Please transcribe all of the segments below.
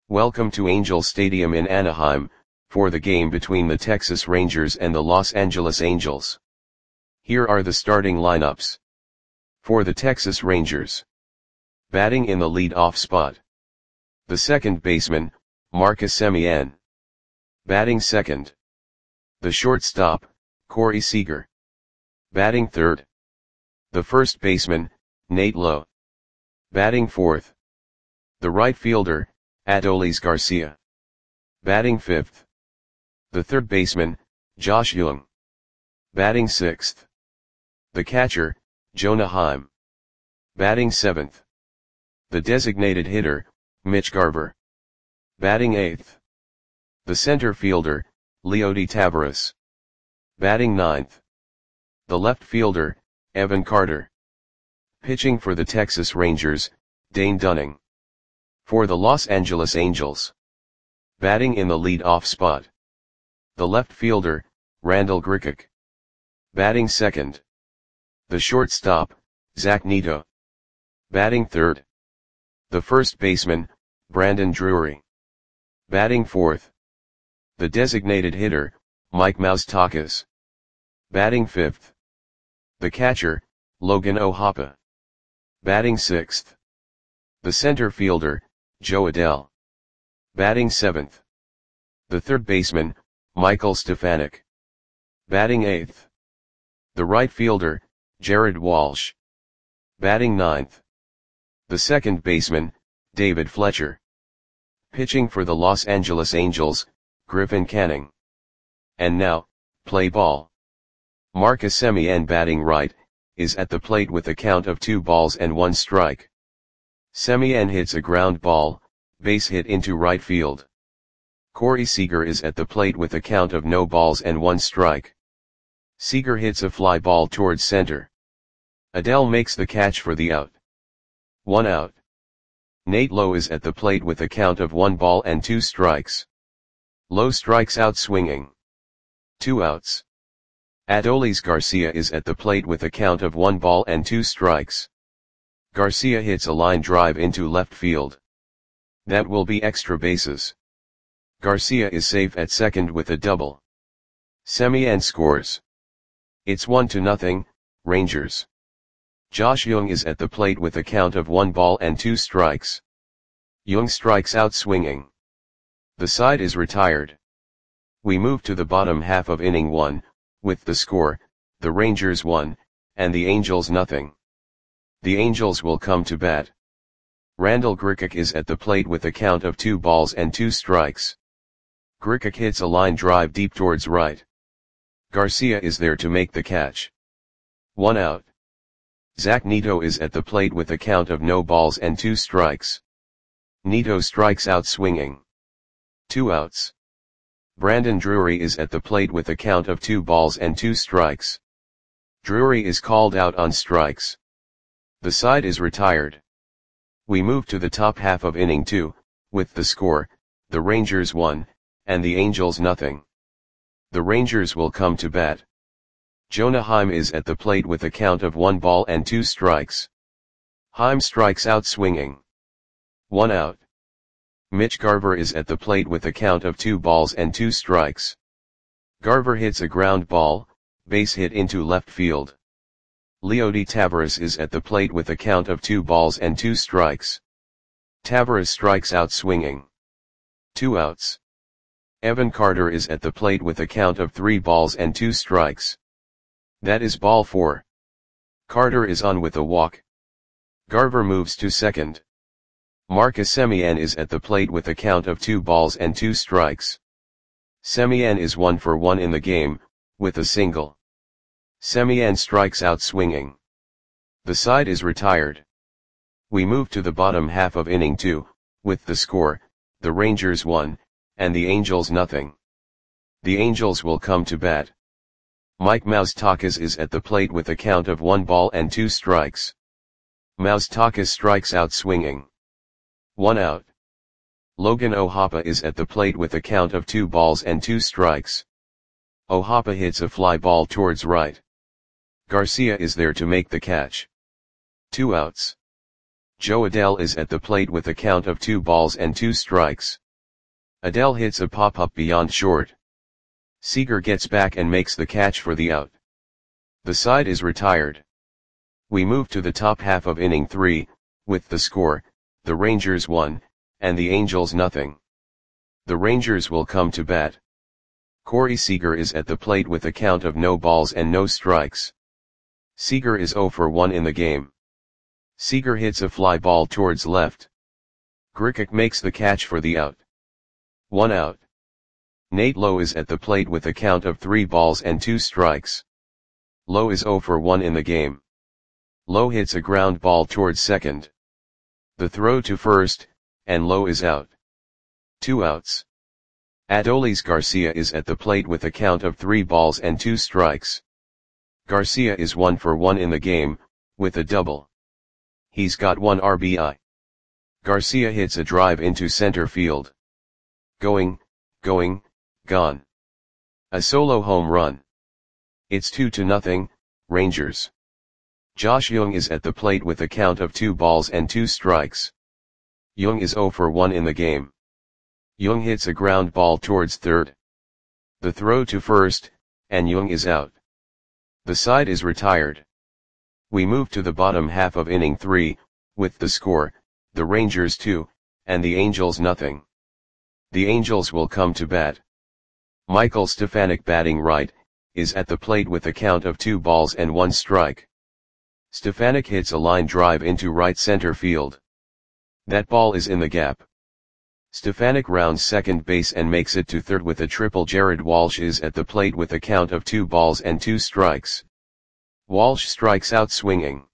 Welcome to Angel Stadium in Anaheim, for the game between the Texas Rangers and the Los Angeles Angels. Here are the starting lineups. For the Texas Rangers. Batting in the lead-off spot. The second baseman, Marcus Semien. Batting second. The shortstop, Corey Seager. Batting third. The first baseman, Nate Lowe. Batting fourth. The right fielder, Adolis Garcia. Batting fifth. The third baseman, Josh Jung. Batting sixth. The catcher, Jonah Heim. Batting seventh. The designated hitter, Mitch Garver. Batting eighth. The center fielder, Leody Taveras. Batting ninth. The left fielder, Evan Carter. Pitching for the Texas Rangers, Dane Dunning. For the Los Angeles Angels. Batting in the lead-off spot. The left fielder, Randall Grichuk. Batting second. The shortstop, Zach Neto. Batting third. The first baseman, Brandon Drury. Batting fourth. The designated hitter, Mike Moustakas. Batting fifth. The catcher, Logan O'Hoppe. Batting sixth. The center fielder, Joe Adell. Batting seventh. The third baseman, Michael Stefanik. Batting eighth. The right fielder, Jared Walsh. Batting ninth. The second baseman, David Fletcher. Pitching for the Los Angeles Angels, Griffin Canning. And now, play ball. Marcus Semien, batting right, is at the plate with a count of 2-1 strike. Semien hits a ground ball, base hit into right field. Corey Seager is at the plate with a count of 0-1 strike. Seager hits a fly ball towards center. Adell makes the catch for the out. 1 out. Nate Lowe is at the plate with a count of 1-2 strikes. Lowe strikes out swinging. 2 outs. Adolis Garcia is at the plate with a count of 1-2 strikes. Garcia hits a line drive into left field. That will be extra bases. Garcia is safe at second with a double. Semien scores. It's 1-0, Rangers. Josh Jung is at the plate with a count of 1-2 strikes. Jung strikes out swinging. The side is retired. We move to the bottom half of inning 1, with the score, the Rangers 1, and the Angels 0. The Angels will come to bat. Randall Grichuk is at the plate with a count of 2-2 strikes. Grichuk hits a line drive deep towards right. Garcia is there to make the catch. 1 out. Zach Neto is at the plate with a count of 0-2 strikes. Neto strikes out swinging. 2 outs. Brandon Drury is at the plate with a count of 2-2 strikes. Drury is called out on strikes. The side is retired. We move to the top half of inning 2, with the score, the Rangers 1, and the Angels 0. The Rangers will come to bat. Jonah Heim is at the plate with a count of 1-2 strikes. Heim strikes out swinging. 1 out. Mitch Garver is at the plate with a count of 2-2 strikes. Garver hits a ground ball, base hit into left field. Leody Taveras is at the plate with a count of 2-2 strikes. Taveras strikes out swinging. 2 outs. Evan Carter is at the plate with a count of 3-2 strikes. That is ball 4. Carter is on with a walk. Garver moves to second. Marcus Semien is at the plate with a count of 2-2 strikes. Semien is 1 for 1 in the game, with a single. Semien strikes out swinging. The side is retired. We move to the bottom half of inning 2, with the score, the Rangers 1, and the Angels 0. The Angels will come to bat. Mike Moustakas is at the plate with a count of 1-2 strikes. Moustakas strikes out swinging. 1 out. Logan O'Hoppe is at the plate with a count of 2-2 strikes. O'Hoppe hits a fly ball towards right. Garcia is there to make the catch. 2 outs. Joe Adell is at the plate with a count of 2 balls and 2 strikes. Adell hits a pop-up beyond short. Seager gets back and makes the catch for the out. The side is retired. We move to the top half of inning 3, with the score, the Rangers 1, and the Angels nothing. The Rangers will come to bat. Corey Seager is at the plate with a count of no balls and no strikes. Seager is 0 for 1 in the game. Seager hits a fly ball towards left. Grichuk makes the catch for the out. 1 out. Nate Lowe is at the plate with a count of 3 balls and 2 strikes. Lowe is 0 for 1 in the game. Lowe hits a ground ball towards second. The throw to first, and Lowe is out. 2 outs. Adolis Garcia is at the plate with a count of 3 balls and 2 strikes. Garcia is 1 for 1 in the game, with a double. He's got 1 RBI. Garcia hits a drive into center field. Going, gone. A solo home run. It's 2-0, Rangers. Josh Jung is at the plate with a count of 2 balls and 2 strikes. Jung is 0 for 1 in the game. Jung hits a ground ball towards third. The throw to first, and Jung is out. The side is retired. We move to the bottom half of inning 3, with the score, the Rangers 2, and the Angels nothing. The Angels will come to bat. Michael Stefanik, batting right, is at the plate with a count of 2 balls and 1 strike. Stefanik hits a line drive into right center field. That ball is in the gap. Stefanik rounds second base and makes it to third with a triple. Jared Walsh is at the plate with a count of 2 balls and 2 strikes. Walsh strikes out swinging.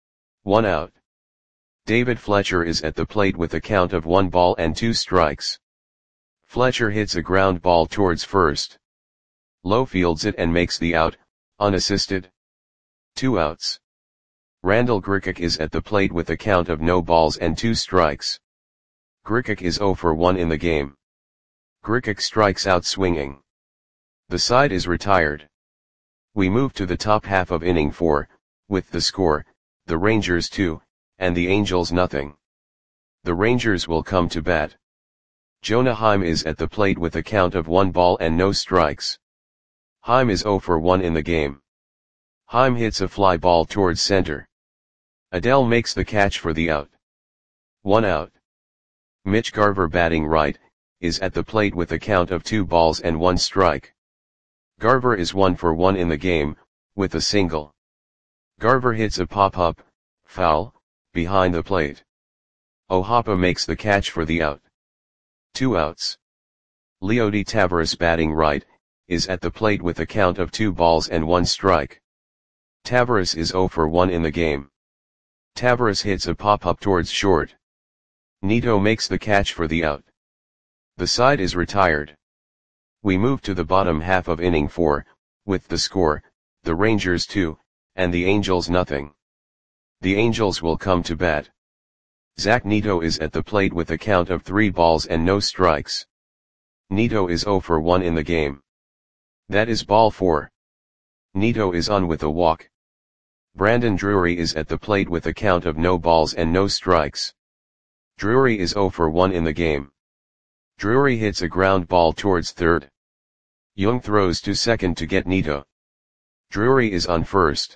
1 out. David Fletcher is at the plate with a count of 1 ball and 2 strikes. Fletcher hits a ground ball towards first. Lowe fields it and makes the out, unassisted. 2 outs. Randall Grichuk is at the plate with a count of no balls and 2 strikes. Grichuk is 0 for 1 in the game. Grichuk strikes out swinging. The side is retired. We move to the top half of inning 4, with the score, the Rangers 2, and the Angels nothing. The Rangers will come to bat. Jonah Heim is at the plate with a count of 1 ball and no strikes. Heim is 0 for 1 in the game. Heim hits a fly ball towards center. Adell makes the catch for the out. 1 out. Mitch Garver, batting right, is at the plate with a count of 2 balls and 1 strike. Garver is 1 for 1 in the game, with a single. Garver hits a pop-up, foul, behind the plate. O'Hoppe makes the catch for the out. 2 outs. Leody Taveras, batting right, is at the plate with a count of 2 balls and 1 strike. Taveras is 0 for 1 in the game. Taveras hits a pop-up towards short. Nito makes the catch for the out. The side is retired. We move to the bottom half of inning 4, with the score, the Rangers 2, and the Angels nothing. The Angels will come to bat. Zach Nito is at the plate with a count of 3 balls and no strikes. Nito is 0 for 1 in the game. That is ball 4. Nito is on with a walk. Brandon Drury is at the plate with a count of no balls and no strikes. Drury is 0 for 1 in the game. Drury hits a ground ball towards third. Jung throws to second to get Nito. Drury is on first.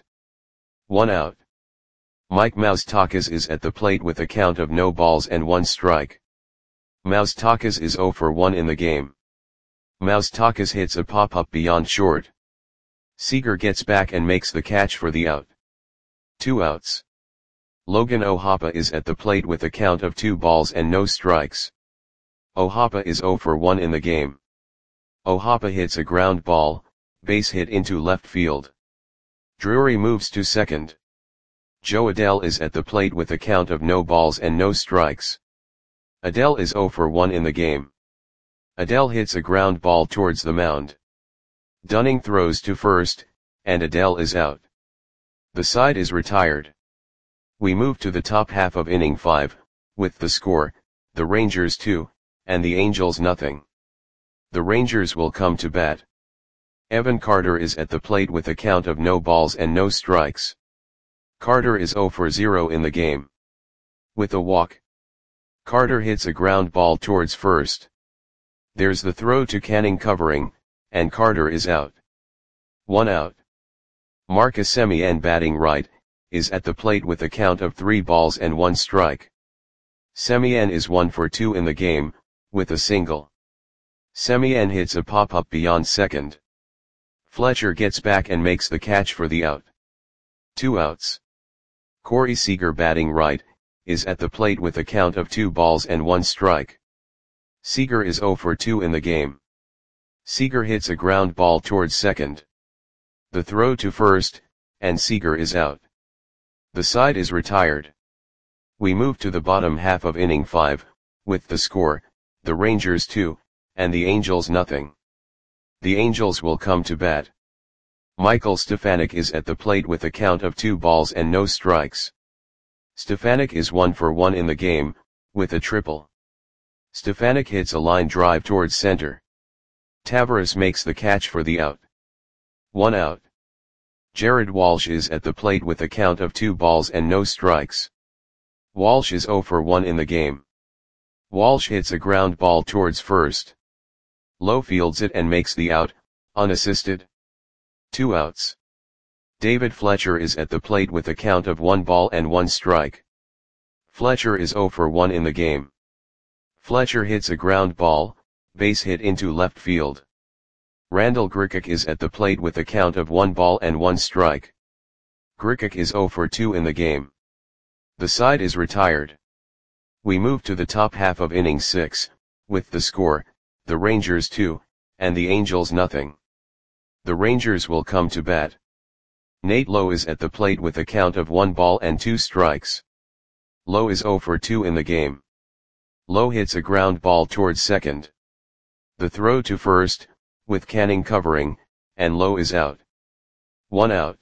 1 out. Mike Moustakas is at the plate with a count of no balls and 1 strike. Moustakas is 0 for 1 in the game. Moustakas hits a pop-up beyond short. Seager gets back and makes the catch for the out. 2 outs. Logan O'Hoppe is at the plate with a count of 2 balls and no strikes. O'Hoppe is 0 for 1 in the game. O'Hoppe hits a ground ball, base hit into left field. Drury moves to second. Joe Adell is at the plate with a count of no balls and no strikes. Adell is 0 for 1 in the game. Adell hits a ground ball towards the mound. Dunning throws to first, and Adell is out. The side is retired. We move to the top half of inning 5, with the score, the Rangers 2, and the Angels nothing. The Rangers will come to bat. Evan Carter is at the plate with a count of no balls and no strikes. Carter is 0 for 0 in the game. With a walk. Carter hits a ground ball towards first. There's the throw to Canning covering, and Carter is out. 1 out. Marcus Semien batting right, is at the plate with a count of 3 balls and 1 strike. Semien is 1 for 2 in the game, with a single. Semien hits a pop-up beyond second. Fletcher gets back and makes the catch for the out. 2 outs. Corey Seager batting right, is at the plate with a count of 2 balls and 1 strike. Seager is 0 for 2 in the game. Seager hits a ground ball towards second. The throw to first, and Seager is out. The side is retired. We move to the bottom half of inning 5, with the score, the Rangers 2, and the Angels nothing. The Angels will come to bat. Michael Stefanik is at the plate with a count of 2 balls and no strikes. Stefanik is 1 for 1 in the game, with a triple. Stefanik hits a line drive towards center. Tavares makes the catch for the out. 1 out. Jared Walsh is at the plate with a count of 2 balls and no strikes. Walsh is 0 for 1 in the game. Walsh hits a ground ball towards first. Lowe fields it and makes the out, unassisted. 2 outs. David Fletcher is at the plate with a count of 1 ball and 1 strike. Fletcher is 0 for 1 in the game. Fletcher hits a ground ball, base hit into left field. Randall Grichuk is at the plate with a count of 1 ball and 1 strike. Grichuk is 0 for 2 in the game. The side is retired. We move to the top half of inning 6, with the score, the Rangers 2, and the Angels nothing. The Rangers will come to bat. Nate Lowe is at the plate with a count of 1 ball and 2 strikes. Lowe is 0 for 2 in the game. Lowe hits a ground ball towards second. The throw to first, with Canning covering, and Lowe is out. 1 out.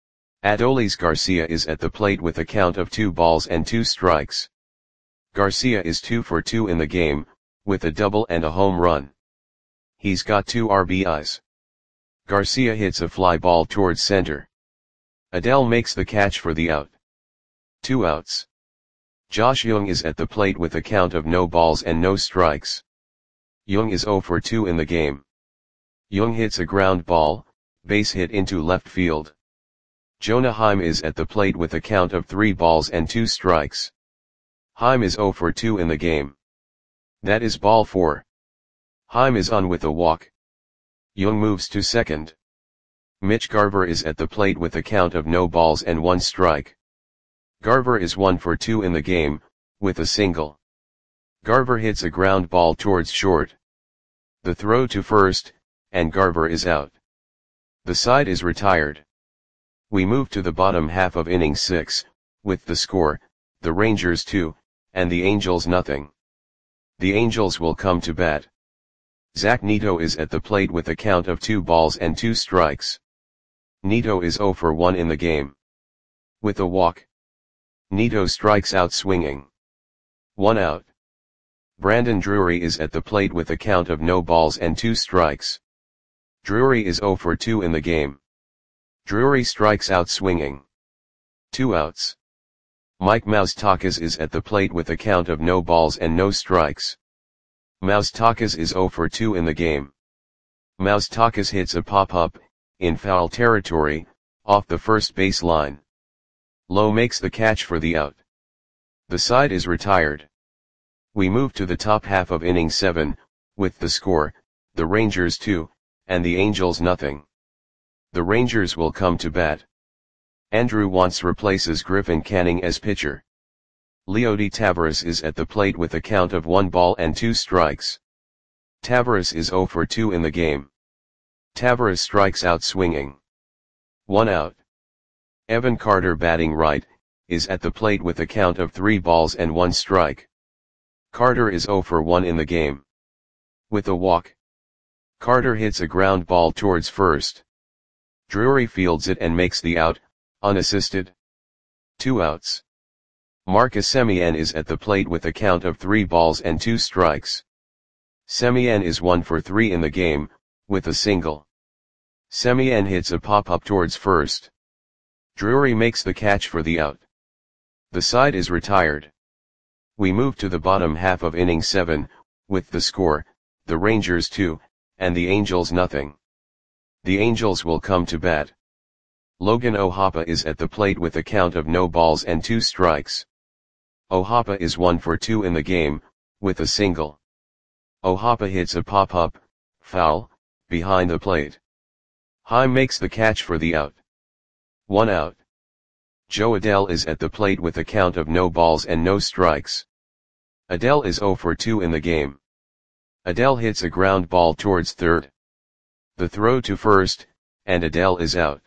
Adolis Garcia is at the plate with a count of 2 balls and 2 strikes. Garcia is 2 for 2 in the game, with a double and a home run. He's got 2 RBIs. Garcia hits a fly ball towards center. Adell makes the catch for the out. 2 outs. Josh Jung is at the plate with a count of no balls and no strikes. Jung is 0 for 2 in the game. Jung hits a ground ball, base hit into left field. Jonah Heim is at the plate with a count of 3 balls and 2 strikes. Heim is 0 for 2 in the game. That is ball 4. Heim is on with a walk. Jung moves to second. Mitch Garver is at the plate with a count of no balls and 1 strike. Garver is 1 for 2 in the game, with a single. Garver hits a ground ball towards short. The throw to first, and Garver is out. The side is retired. We move to the bottom half of inning 6, with the score, the Rangers 2, and the Angels nothing. The Angels will come to bat. Zach Neto is at the plate with a count of 2 balls and 2 strikes. Neto is 0 for 1 in the game. With a walk. Neto strikes out swinging. 1 out. Brandon Drury is at the plate with a count of no balls and 2 strikes. Drury is 0 for 2 in the game. Drury strikes out swinging. 2 outs. Mike Moustakas is at the plate with a count of no balls and no strikes. Moustakas is 0 for 2 in the game. Moustakas hits a pop-up, in foul territory, off the first base line. Lowe makes the catch for the out. The side is retired. We move to the top half of inning 7, with the score, the Rangers 2, and the Angels nothing. The Rangers will come to bat. Andrew Wantz replaces Griffin Canning as pitcher. Leody Taveras is at the plate with a count of 1 ball and 2 strikes. Taveras is 0 for 2 in the game. Taveras strikes out swinging. 1 out. Evan Carter batting right, is at the plate with a count of 3 balls and 1 strike. Carter is 0 for 1 in the game. With a walk. Carter hits a ground ball towards first. Drury fields it and makes the out, unassisted. 2 outs. Marcus Semien is at the plate with a count of 3 balls and 2 strikes. Semien is 1 for 3 in the game, with a single. Semien hits a pop-up towards first. Drury makes the catch for the out. The side is retired. We move to the bottom half of inning 7, with the score, the Rangers 2, and the Angels nothing. The Angels will come to bat. Logan O'Hoppe is at the plate with a count of no balls and 2 strikes. O'Hoppe is 1 for 2 in the game, with a single. O'Hoppe hits a pop-up, foul, behind the plate. Heim makes the catch for the out. 1 out. Jo Adell is at the plate with a count of no balls and no strikes. Adell is 0 for 2 in the game. Adell hits a ground ball towards third. The throw to first, and Adell is out.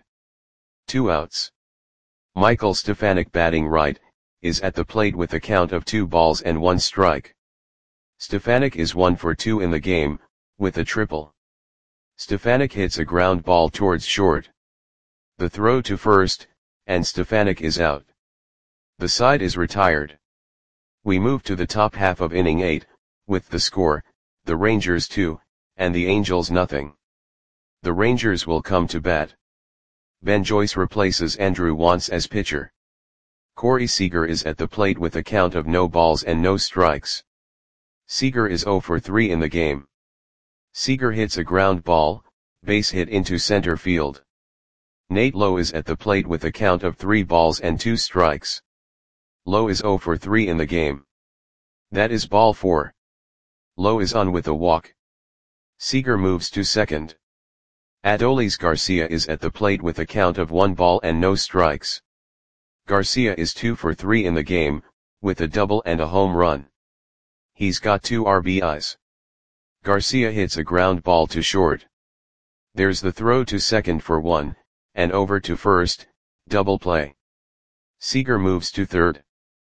2 outs. Michael Stefanic, batting right, is at the plate with a count of 2 balls and 1 strike. Stefanic is 1 for 2 in the game, with a triple. Stefanic hits a ground ball towards short. The throw to first, and Stefanic is out. The side is retired. We move to the top half of inning 8, with the score, the Rangers 2, and the Angels nothing. The Rangers will come to bat. Ben Joyce replaces Andrew Wantz as pitcher. Corey Seager is at the plate with a count of no balls and no strikes. Seager is 0 for 3 in the game. Seager hits a ground ball, base hit into center field. Nate Lowe is at the plate with a count of 3 balls and 2 strikes. Lowe is 0 for 3 in the game. That is ball 4. Lowe is on with a walk. Seager moves to second. Adolis Garcia is at the plate with a count of 1 ball and no strikes. Garcia is 2 for 3 in the game, with a double and a home run. He's got 2 RBIs. Garcia hits a ground ball to short. There's the throw to second for 1, and over to first, double play. Seager moves to third.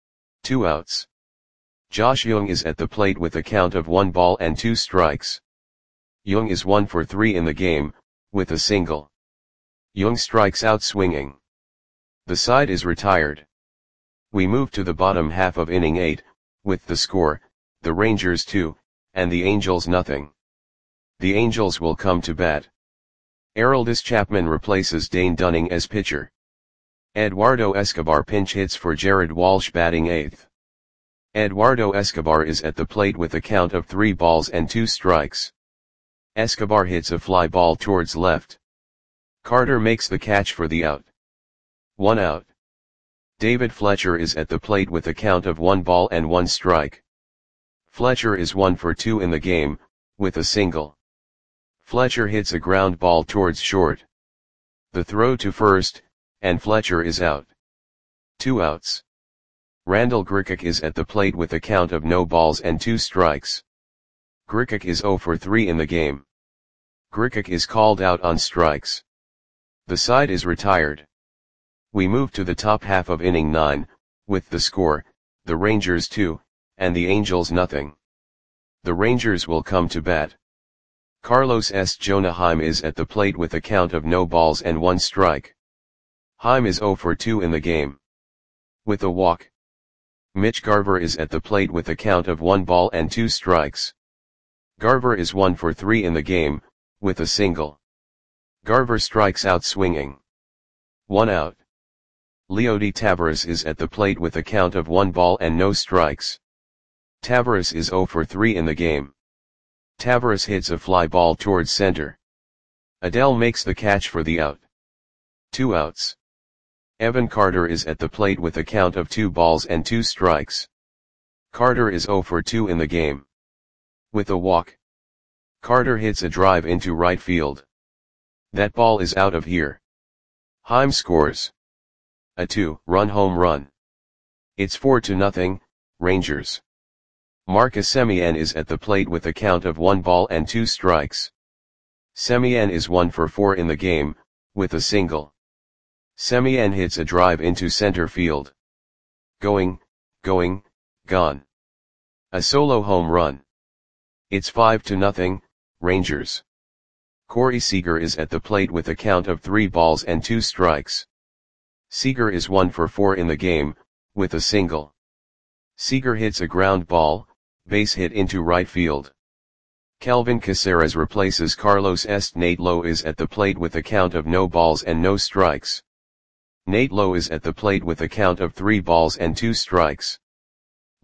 2 outs. Josh Jung is at the plate with a count of 1 ball and 2 strikes. Jung is 1 for 3 in the game, with a single. Jung strikes out swinging. The side is retired. We move to the bottom half of inning 8, with the score, the Rangers 2, and the Angels nothing. The Angels will come to bat. Aroldis Chapman replaces Dane Dunning as pitcher. Eduardo Escobar pinch hits for Jared Walsh, batting 8th. Eduardo Escobar is at the plate with a count of 3 balls and 2 strikes. Escobar hits a fly ball towards left. Carter makes the catch for the out. 1 out. David Fletcher is at the plate with a count of 1 ball and 1 strike. Fletcher is 1 for 2 in the game, with a single. Fletcher hits a ground ball towards short. The throw to first, and Fletcher is out. 2 outs. Randall Grichuk is at the plate with a count of no balls and 2 strikes. Grichuk is 0 for 3 in the game. Grichuk is called out on strikes. The side is retired. We move to the top half of inning 9, with the score, the Rangers 2, and the Angels nothing. The Rangers will come to bat. Carlos S. Jonah Heim is at the plate with a count of no balls and 1 strike. Heim is 0 for 2 in the game. With a walk. Mitch Garver is at the plate with a count of 1 ball and 2 strikes. Garver is 1 for 3 in the game, with a single. Garver strikes out swinging. 1 out. Leody Taveras is at the plate with a count of 1 ball and no strikes. Taveras is 0 for 3 in the game. Taveras hits a fly ball towards center. Adell makes the catch for the out. 2 outs. Evan Carter is at the plate with a count of 2 balls and 2 strikes. Carter is 0 for 2 in the game. With a walk. Carter hits a drive into right field. That ball is out of here. Heim scores a 2-run home run. It's 4-0, Rangers. Marcus Semien is at the plate with a count of 1 ball and 2 strikes. Semien is 1 for 4 in the game, with a single. Semien hits a drive into center field. Going, gone. A solo home run. It's 5-0, Rangers. Corey Seager is at the plate with a count of 3 balls and 2 strikes. Seager is 1 for 4 in the game, with a single. Seager hits a ground ball, base hit into right field. Kelvin Caceres replaces Carlos S. Nate Lowe is at the plate with a count of no balls and no strikes. Nate Lowe is at the plate with a count of 3 balls and 2 strikes.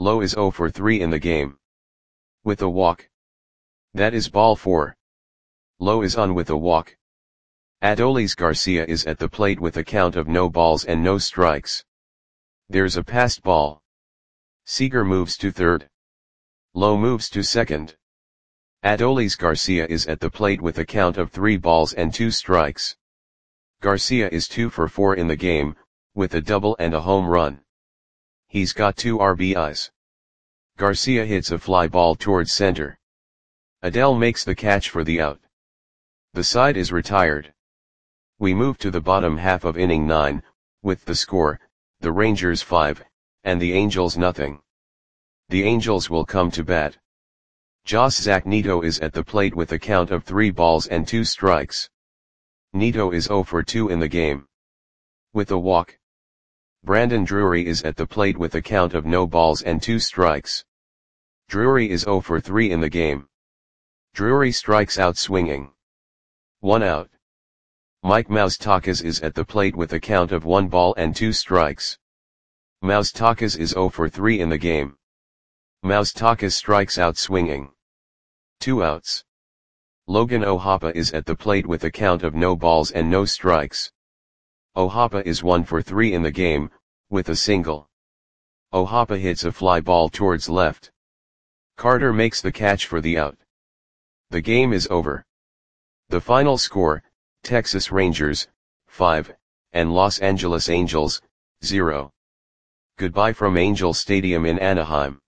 Lowe is 0 for 3 in the game. With a walk. That is ball 4. Lowe is on with a walk. Adolis Garcia is at the plate with a count of no balls and no strikes. There's a passed ball. Seager moves to third. Lowe moves to second. Adolis Garcia is at the plate with a count of 3 balls and 2 strikes. Garcia is 2 for 4 in the game, with a double and a home run. He's got 2 RBIs. Garcia hits a fly ball towards center. Adell makes the catch for the out. The side is retired. We move to the bottom half of inning 9, with the score, the Rangers 5, and the Angels nothing. The Angels will come to bat. Josh Zach Neto is at the plate with a count of 3 balls and 2 strikes. Neto is 0 for 2 in the game. With a walk. Brandon Drury is at the plate with a count of no balls and 2 strikes. Drury is 0 for 3 in the game. Drury strikes out swinging. 1 out. Mike Moustakas is at the plate with a count of 1 ball and 2 strikes. Moustakas is 0 for 3 in the game. Moustakas strikes out swinging. 2 outs. Logan O'Hoppe is at the plate with a count of no balls and no strikes. O'Hoppe is 1 for 3 in the game, with a single. O'Hoppe hits a fly ball towards left. Carter makes the catch for the out. The game is over. The final score, Texas Rangers, 5, and Los Angeles Angels, 0. Goodbye from Angel Stadium in Anaheim.